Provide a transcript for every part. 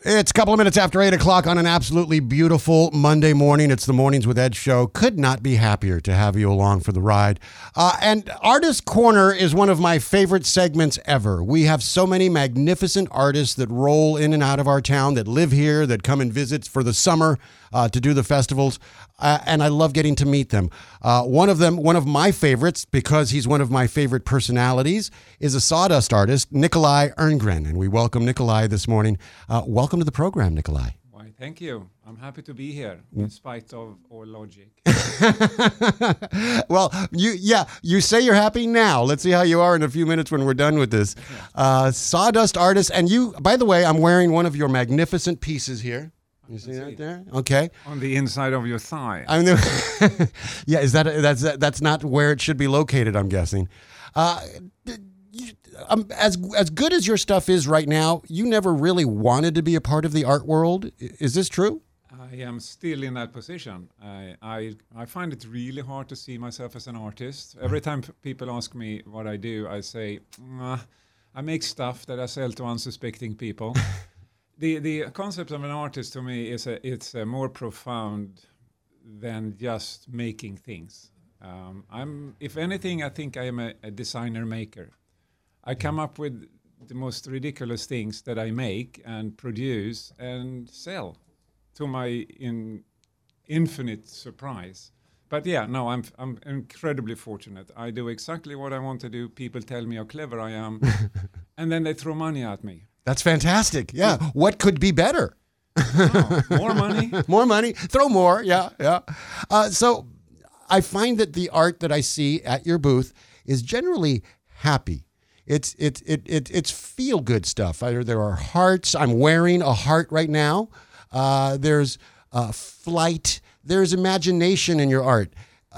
It's a couple of minutes after 8 o'clock on an absolutely beautiful Monday morning. It's the Mornings with Ed show. Could not be happier to have you along for the ride. And Artist Corner is one of my favorite segments ever. We have so many magnificent artists that roll in and out of our town, that live here, that come and visit for the summer to do the festivals. And I love getting to meet them. One of my favorites, because he's one of my favorite personalities, is a sawdust artist, Nikolai Erngren. And we welcome Nikolai this morning. Welcome to the program, Nikolai. Why, thank you. I'm happy to be here, in spite of all logic. Well, you say you're happy now. Let's see how you are in a few minutes when we're done with this. Sawdust artist. And you, by the way, I'm wearing one of your magnificent pieces here. You see that there? Okay. On the inside of your thigh. Yeah, that's not where it should be located, I'm guessing. As good as your stuff is right now, you never really wanted to be a part of the art world. Is this true? I am still in that position. I find it really hard to see myself as an artist. Every time people ask me what I do, I say, I make stuff that I sell to unsuspecting people. The concept of an artist to me it's more profound than just making things. If anything, I think I am a designer maker. I come up with the most ridiculous things that I make and produce and sell, to my infinite surprise. But yeah, no, I'm incredibly fortunate. I do exactly what I want to do. People tell me how clever I am, and then they throw money at me. That's fantastic. Yeah. What could be better? More money. More money. Throw more. Yeah. So I find that the art that I see at your booth is generally happy. It's feel good stuff. There are hearts. I'm wearing a heart right now. There's flight. There's imagination in your art.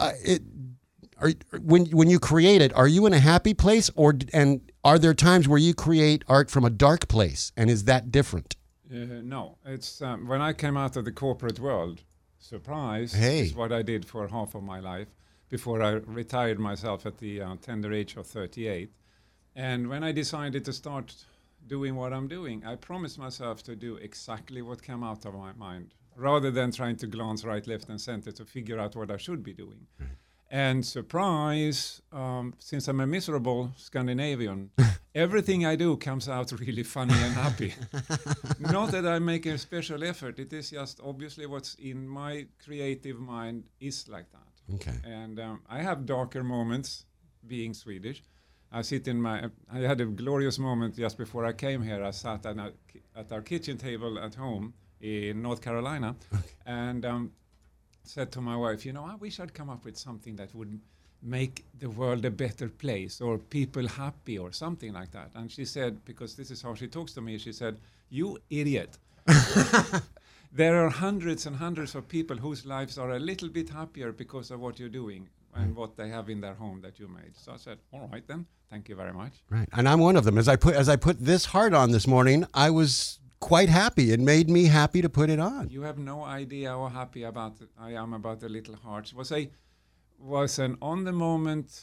When you create it, are you in a happy place, and are there times where you create art from a dark place, and is that different? No, it's when I came out of the corporate world, surprise, is what I did for half of my life before I retired myself at the tender age of 38. And when I decided to start doing what I'm doing, I promised myself to do exactly what came out of my mind, rather than trying to glance right, left, and center to figure out what I should be doing. Right. And surprise, since I'm a miserable Scandinavian, everything I do comes out really funny and happy. Not that I make a special effort. It is just obviously what's in my creative mind is like that. Okay. And I have darker moments being Swedish. I had a glorious moment just before I came here. I sat at our kitchen table at home in North Carolina, and said to my wife, I wish I'd come up with something that would make the world a better place or people happy or something like that. And she said, because this is how she talks to me, she said, "You idiot." There are hundreds and hundreds of people whose lives are a little bit happier because of what you're doing and what they have in their home that you made. So I said, all right then, thank you very much. Right, and I'm one of them. As I put this heart on this morning, I was quite happy. It made me happy to put it on. You have no idea how happy I am about the little hearts. It was an on the moment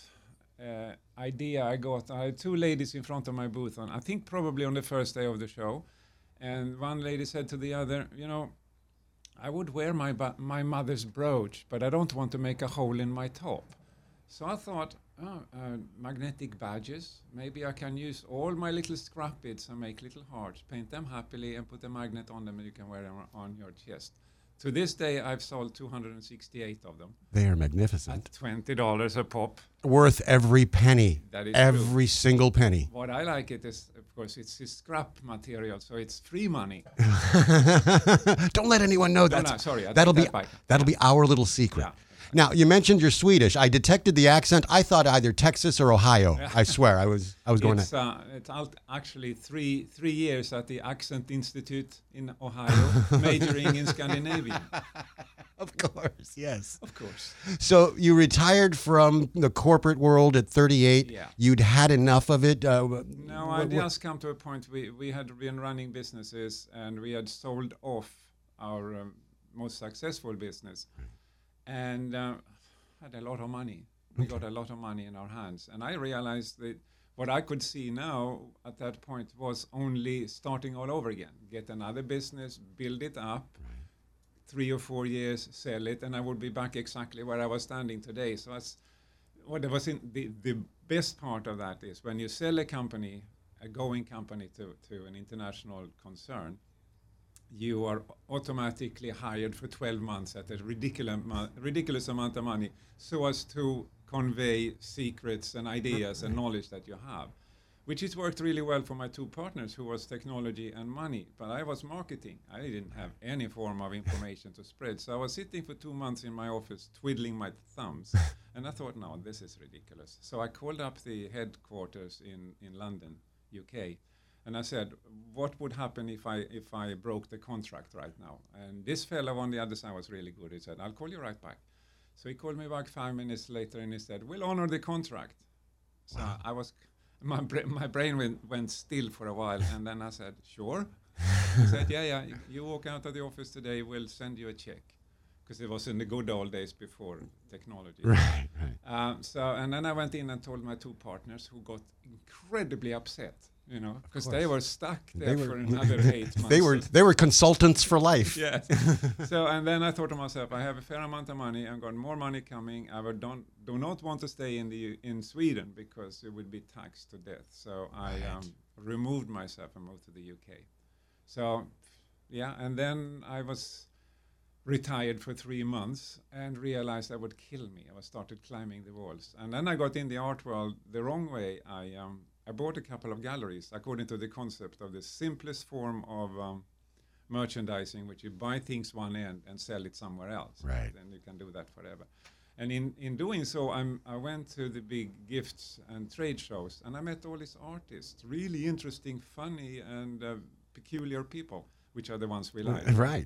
idea I got. I had two ladies in front of my booth, and I think probably on the first day of the show, and one lady said to the other, I would wear my mother's brooch, but I don't want to make a hole in my top. So I thought, magnetic badges. Maybe I can use all my little scrap bits and make little hearts, paint them happily, and put a magnet on them, and you can wear them on your chest. To this day, I've sold 268 of them. They are magnificent. At $20 a pop. Worth every penny. That is every true. Single penny. What I like it is, of course, it's scrap material, so it's free money. Don't let anyone know that. No, sorry. That'll be our little secret. Yeah. Now, you mentioned you're Swedish. I detected the accent. I thought either Texas or Ohio. I swear, I was going. It's actually three years at the Accent Institute in Ohio, majoring in Scandinavian. Of course, yes. Of course. So you retired from the corporate world at 38. Yeah. You'd had enough of it. No, I just come to a point. We had been running businesses, and we had sold off our most successful business. And had a lot of money. We got a lot of money in our hands. And I realized that what I could see now at that point was only starting all over again. Get another business, build it up, 3 or 4 years, sell it, and I would be back exactly where I was standing today. So that's what was in the best part of that is when you sell a company, a going company to an international concern, you are automatically hired for 12 months at a ridiculous amount of money so as to convey secrets and ideas and knowledge that you have, which has worked really well for my two partners who was technology and money, but I was marketing. I didn't have any form of information to spread. So I was sitting for 2 months in my office twiddling my thumbs and I thought, no, this is ridiculous. So I called up the headquarters in London, UK, and I said, what would happen if I broke the contract right now? And this fellow on the other side was really good. He said, I'll call you right back. So he called me back 5 minutes later and he said, we'll honor the contract. So I was, my brain went still for a while, and then I said, sure. He said, yeah, you walk out of the office today, we'll send you a check. Because it was in the good old days before technology. Right. And then I went in and told my two partners, who got incredibly upset, because they were stuck there for another 8 months. They were consultants for life. Yes. So, and then I thought to myself, I have a fair amount of money. I've got more money coming. I do not want to stay in Sweden because it would be taxed to death. So I removed myself and moved to the UK. So, yeah, and then I was retired for 3 months and realized that would kill me. I started climbing the walls. And then I got in the art world the wrong way. I bought a couple of galleries according to the concept of the simplest form of merchandising, which you buy things one end and sell it somewhere else. Right. Then you can do that forever. And in doing so, I went to the big gifts and trade shows, and I met all these artists, really interesting, funny, and peculiar people, which are the ones we like. Right.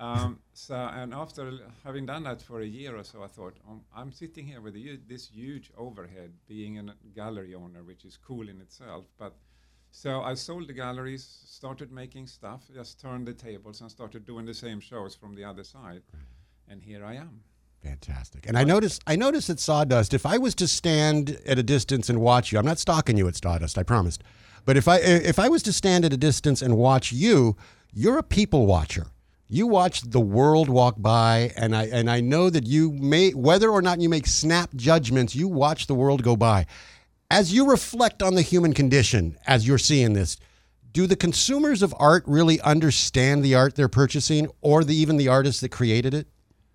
And after having done that for a year or so, I thought, I'm sitting here with this huge overhead, being a gallery owner, which is cool in itself. But so I sold the galleries, started making stuff, just turned the tables, and started doing the same shows from the other side. And here I am. Fantastic. And I notice at Sawdust, if I was to stand at a distance and watch you, I'm not stalking you at Sawdust, I promised. But if I was to stand at a distance and watch you, you're a people watcher. You watch the world walk by, and I know that you may, whether or not you make snap judgments, you watch the world go by. As you reflect on the human condition, as you're seeing this, do the consumers of art really understand the art they're purchasing, or even the artists that created it?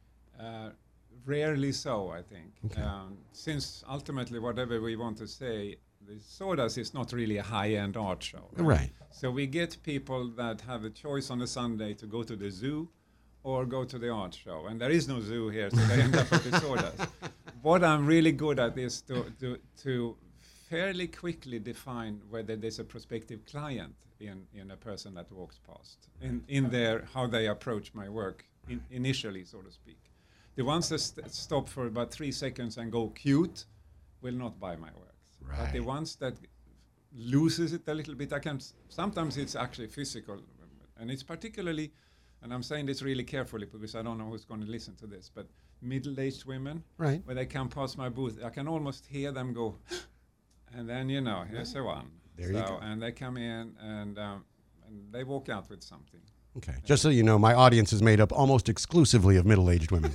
Rarely so, I think. Okay. Since ultimately, whatever we want to say, the Sawdust is not really a high-end art show. Right. So we get people that have a choice on a Sunday to go to the zoo or go to the art show. And there is no zoo here, so they end up at the Sawdust. What I'm really good at is to fairly quickly define whether there's a prospective client in a person that walks past, in their how they approach my work initially, so to speak. The ones that stop for about 3 seconds and go cute will not buy my work. Right. But the ones that loses it a little bit, sometimes it's actually physical, and it's particularly, and I'm saying this really carefully because I don't know who's going to listen to this, but middle-aged women, right, when they come past my booth, I can almost hear them go, and then here's the one. There you go. And they come in and they walk out with something. Okay. Just so you know, my audience is made up almost exclusively of middle-aged women.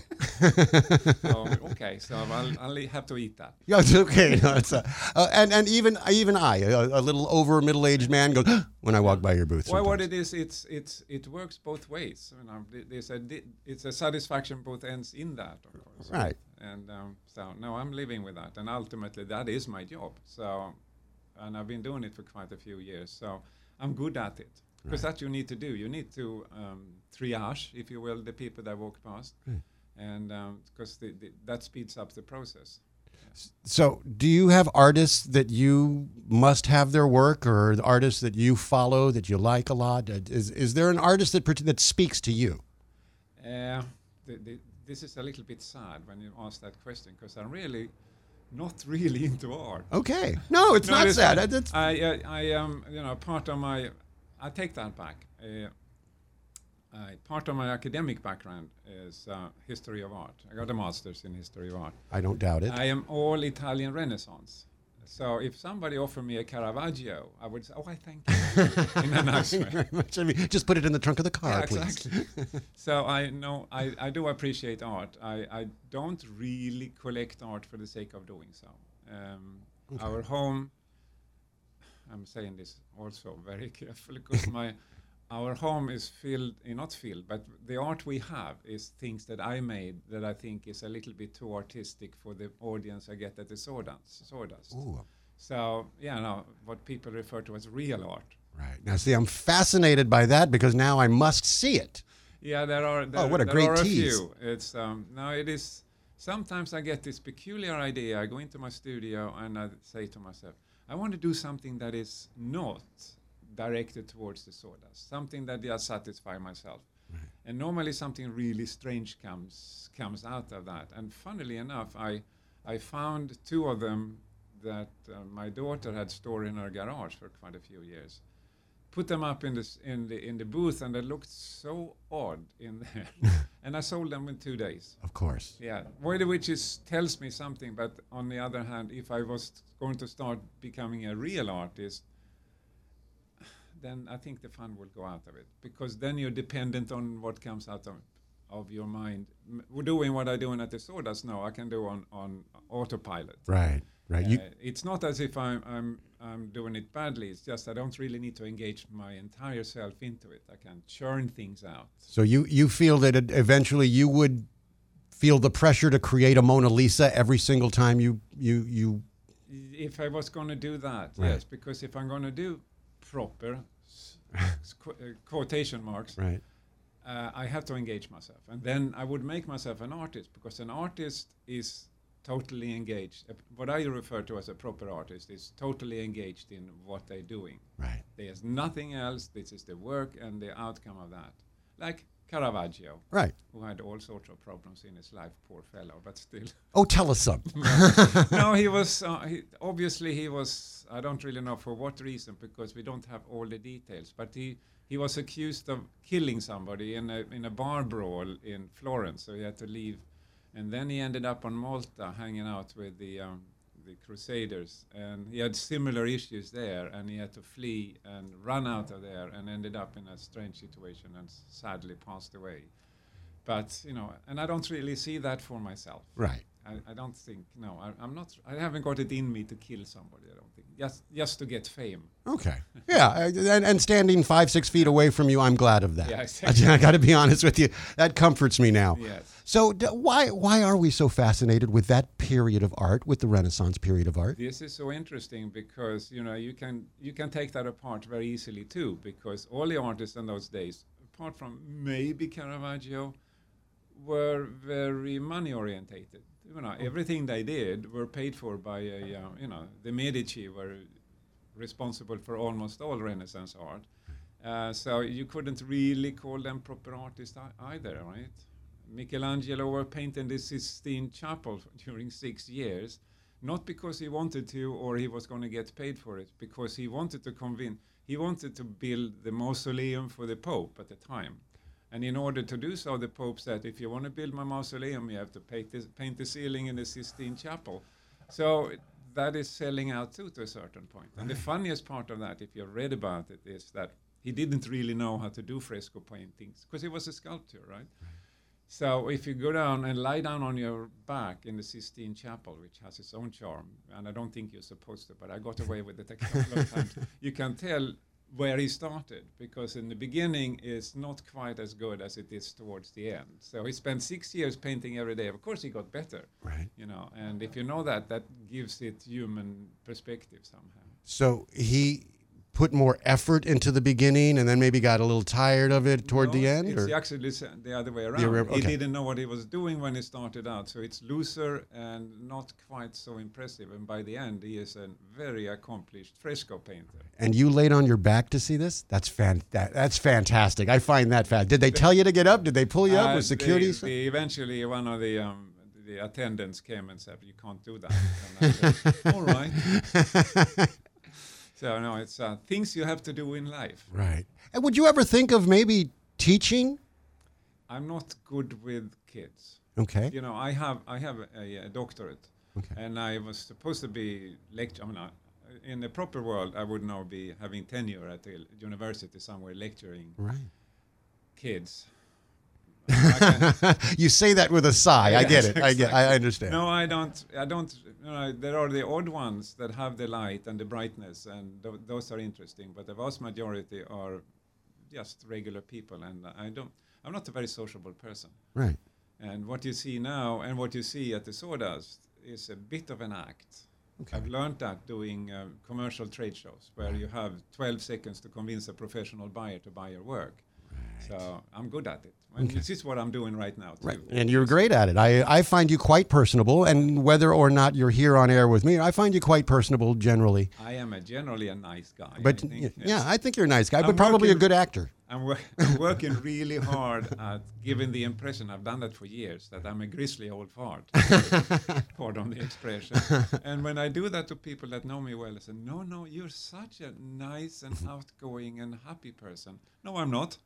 Okay, so I'll have to eat that. Yeah, it's okay. No, it's and even I, a little over middle-aged man, goes when I walk by your booth. Well, what it is, it works both ways. It's a satisfaction both ends in that, of course. Right. And so no, I'm living with that, and ultimately that is my job. So, and I've been doing it for quite a few years, so I'm good at it. Because that you need to do. You need to triage, if you will, the people that walk past. Right. And because that speeds up the process. So do you have artists that you must have their work, or the artists that you follow that you like a lot? Is there an artist that speaks to you? This is a little bit sad when you ask that question, because I'm really not really into art. Okay. No, it's not sad. Part of my... I take that back. Part of my academic background is history of art. I got a master's in history of art. I don't doubt it. I am all Italian Renaissance. So if somebody offered me a Caravaggio, I would say, "Oh, I thank you," in a nice Thank you way. very much. I mean, just put it in the trunk of the car, Yeah, please. exactly. So I know I do appreciate art. I don't really collect art for the sake of doing so. Our home, I'm saying this also very carefully because our home is filled, not filled, but the art we have is things that I made that I think is a little bit too artistic for the audience I get at the Sawdust. Ooh. So, what people refer to as real art. Right. Now, see, I'm fascinated by that because now I must see it. Yeah, there are. What a great tease. Few. It's now it is. Sometimes I get this peculiar idea. I go into my studio and I say to myself, I want to do something that is not directed towards the Sawdust, something that just satisfy myself. Right. And normally something really strange comes out of that. And funnily enough, I found two of them that my daughter had stored in her garage for quite a few years. Put them up in the booth, and they looked so odd in there. And I sold them in 2 days. Of course. Yeah, which tells me something. But on the other hand, if I was going to start becoming a real artist, then I think the fun will go out of it, because then you're dependent on what comes out of your mind. Doing what I'm doing at the Sawdust now, I can do on autopilot. Right. Right. It's not as if I'm doing it badly. It's just I don't really need to engage my entire self into it. I can churn things out. So you feel that eventually you would feel the pressure to create a Mona Lisa every single time you. If I was going to do that, right. Yes, because if I'm going to do proper quotation marks, right. I have to engage myself, and then I would make myself an artist, because an artist is totally engaged. What I refer to as a proper artist is totally engaged in what they're doing. Right. There's nothing else. This is the work and the outcome of that. Like Caravaggio, right, who had all sorts of problems in his life, poor fellow, but still. Oh, tell us some. No, he was, obviously he was, I don't really know for what reason, because we don't have all the details, but he was accused of killing somebody in a bar brawl in Florence, so he had to leave. And then he ended up on Malta hanging out with the Crusaders, and he had similar issues there, and he had to flee and run out of there, and ended up in a strange situation and sadly passed away. But, and I don't really see that for myself. Right. I don't think, I'm not, I haven't got it in me to kill somebody, I don't think, just to get fame. Okay. Yeah, and standing 5-6 feet away from you, I'm glad of that. Yeah, exactly. I got to be honest with you. That comforts me now. Yes. So why are we so fascinated with that period of art, with the Renaissance period of art? This is so interesting because, you can take that apart very easily too, because all the artists in those days, apart from maybe Caravaggio, were very money orientated. Everything they did were paid for by the Medici were responsible for almost all Renaissance art. So you couldn't really call them proper artists either, right? Michelangelo were painting the Sistine Chapel during 6 years, not because he wanted to or he was going to get paid for it, because he wanted to build the mausoleum for the Pope at the time. And in order to do so, the Pope said, if you want to build my mausoleum, you have to paint the ceiling in the Sistine Chapel. So that is selling out too, to a certain point. And the funniest part of that, if you read about it, is that he didn't really know how to do fresco paintings, because he was a sculptor, right? So if you go down and lie down on your back in the Sistine Chapel, which has its own charm, and I don't think you're supposed to, but I got away with it a couple of times, you can tell where he started, because in the beginning it's not quite as good as it is towards the end. So he spent 6 years painting every day. Of course he got better, right? And if you know that gives it human perspective somehow. So he put more effort into the beginning and then maybe got a little tired of it toward the end? It's actually the other way around. Okay. He didn't know what he was doing when he started out, so it's looser and not quite so impressive. And by the end, he is a very accomplished fresco painter. And you laid on your back to see this? That's fantastic. I find that fast. Did they tell you to get up? Did they pull you up with security? Eventually, one of the attendants came and said, "You can't do that." And I said, "All right." So no, it's things you have to do in life. Right. And would you ever think of maybe teaching? I'm not good with kids. Okay. I have a doctorate. Okay. And I was supposed to be in the proper world, I would now be having tenure at the university somewhere lecturing Right. kids. You say that with a sigh. I get it. Exactly. I understand. No, I don't. There are the odd ones that have the light and the brightness, and those are interesting. But the vast majority are just regular people, and I'm not a very sociable person. Right. And what you see now, and what you see at the Sawdust, is a bit of an act. Okay. I've learned that doing commercial trade shows, where you have 12 seconds to convince a professional buyer to buy your work. So I'm good at it. And this is what I'm doing right now, too. Right. And you're great at it. I find you quite personable, and whether or not you're here on air with me, I find you quite personable generally. I am generally a nice guy. But I think, yeah, I think you're a nice guy, I'm but probably a working- good actor. I'm working really hard at giving the impression, I've done that for years, that I'm a grisly old fart. Pardon the expression. And when I do that to people that know me well, I say, no, you're such a nice and outgoing and happy person. No, I'm not.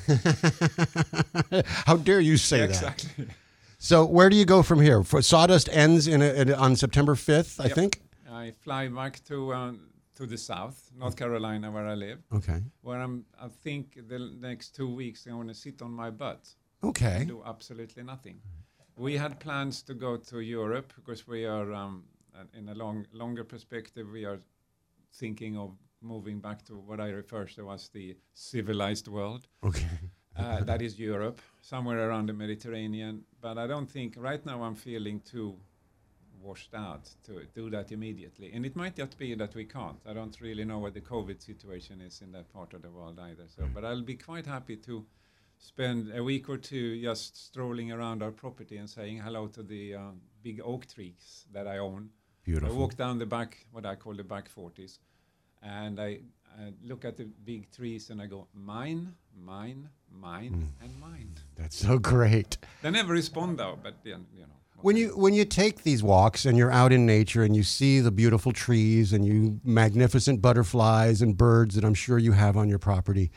How dare you say that? Exactly. So where do you go from here? Sawdust ends on September 5th, I Yep. think? I fly back to the south, North Carolina, where I live, Okay. where I think the next 2 weeks I'm going to sit on my butt Okay. and do absolutely nothing. We had plans to go to Europe because we are, in a longer perspective, we are thinking of moving back to what I refer to as the civilized world. Okay. That is Europe, somewhere around the Mediterranean. But I don't think, right now I'm feeling too washed out to do that immediately. And it might just be that we can't. I don't really know what the COVID situation is in that part of the world either. So, but I'll be quite happy to spend a week or two just strolling around our property and saying hello to the big oak trees that I own. Beautiful. I walk down the back, what I call the back 40s, and I look at the big trees and I go, mine, and mine. That's so great. They never respond though, but then, you know. When you take these walks and you're out in nature and you see the beautiful trees and you magnificent butterflies and birds that I'm sure you have on your property,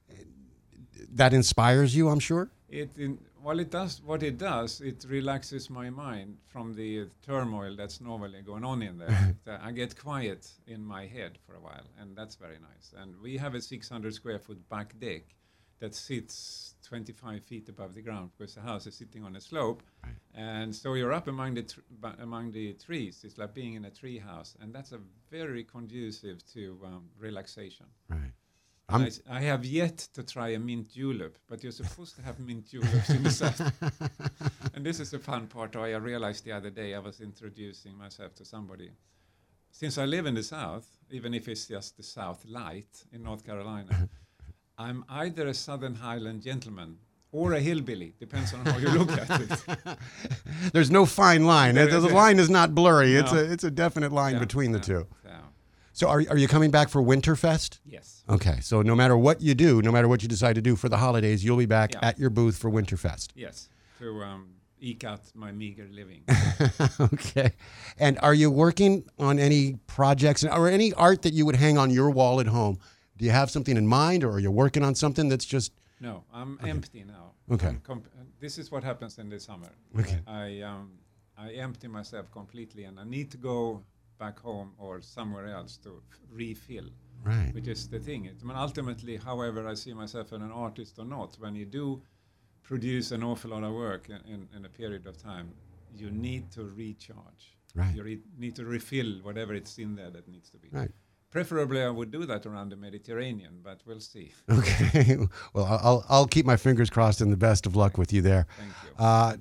that inspires you, I'm sure? It does. What it does, it relaxes my mind from the turmoil that's normally going on in there. I get quiet in my head for a while, and that's very nice. And we have a 600 square foot back deck that sits 25 feet above the ground because the house is sitting on a slope. Right. And so you're up among the trees. It's like being in a tree house, and that's a very conducive to relaxation. Right. I have yet to try a mint julep, but you're supposed to have mint juleps in the south. And this is the fun part. I realized the other day I was introducing myself to somebody. Since I live in the south, even if it's just the South Light in North Carolina, I'm either a Southern Highland gentleman or a hillbilly, depends on how you look at it. There's no fine line. The line is not blurry. No. It's a definite line between the two. Yeah. So are you coming back for Winterfest? Yes. Okay, so no matter what you do, no matter what you decide to do for the holidays, you'll be back at your booth for Winterfest. Yes, to eke out my meager living. Okay. And are you working on any projects or any art that you would hang on your wall at home? Do you have something in mind, or are you working on something that's just... No, I'm empty now. Okay. This is what happens in the summer. Okay. I empty myself completely, and I need to go back home or somewhere else to refill. Right. Which is the thing. Ultimately, however I see myself as an artist or not, when you do produce an awful lot of work in a period of time, you need to recharge. Right. You need to refill whatever it's in there that needs to be. Right. Preferably, I would do that around the Mediterranean, but we'll see. Okay. Well, I'll keep my fingers crossed, and the best of luck with you there. Thank you.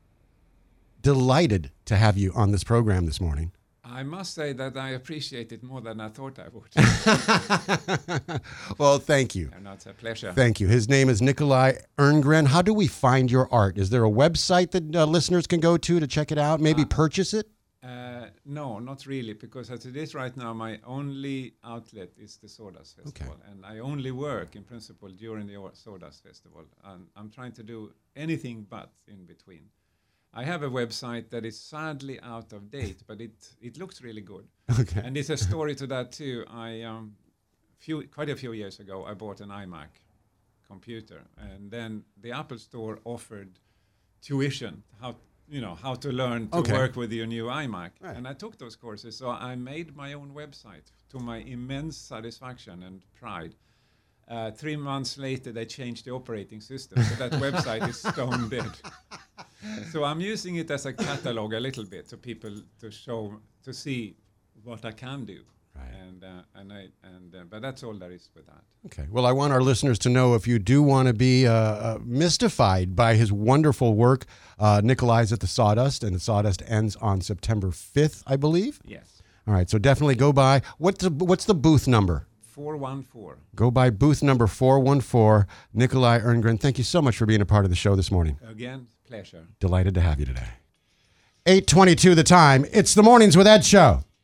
Delighted to have you on this program this morning. I must say that I appreciate it more than I thought I would. Well, thank you. And it's a pleasure. Thank you. His name is Nikolai Erngren. How do we find your art? Is there a website that listeners can go to check it out, maybe purchase it? No, not really, because as it is right now, my only outlet is the Sawdust Festival. Okay. And I only work, in principle, during the Sawdust Festival. And I'm trying to do anything but in between. I have a website that is sadly out of date, but it looks really good. Okay. And there's a story to that too. Quite a few years ago, I bought an iMac computer, and then the Apple Store offered tuition how to learn to work with your new iMac. Right. And I took those courses. So I made my own website to my immense satisfaction and pride. 3 months later, they changed the operating system. So that website is stone dead. So I'm using it as a catalog a little bit to people to see what I can do. Right. But that's all there is with that. Okay. Well, I want our listeners to know, if you do want to be mystified by his wonderful work, Nikolai's at the Sawdust, and the Sawdust ends on September 5th, I believe. Yes. All right. So definitely go by. What's the booth number? 414. Go by booth number 414. Nikolai Erngren, thank you so much for being a part of the show this morning. Again, pleasure. Delighted to have you today. 8:22 the time. It's the Mornings with Ed show.